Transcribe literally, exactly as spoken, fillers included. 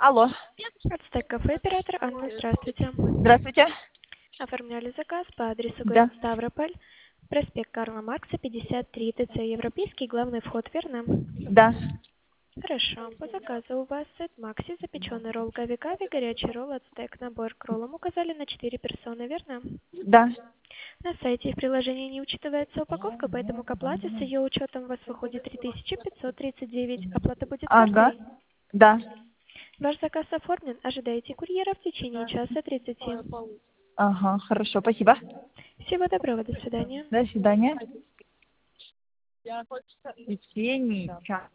Алло. Ацтек кафе, оператор Анна, здравствуйте. Здравствуйте. Оформляли заказ по адресу Да. город Ставрополь, проспект Карла Маркса, пятьдесят три, ТЦ Европейский, главный вход, верно? Да. Хорошо. По заказу у вас сет Макси, запеченный ролл гави-гави, горячий ролл ацтек, набор к роллам указали на четыре персоны, верно? Да. На сайте и в приложении не учитывается упаковка, поэтому к оплате с ее учетом у вас выходит три тысячи пятьсот тридцать девять. Оплата будет Ага. картой. Да. Ваш заказ оформлен. Ожидайте курьера в течение часа тридцати. Ага, хорошо, спасибо. Всего доброго, до свидания. До свидания. Евгений.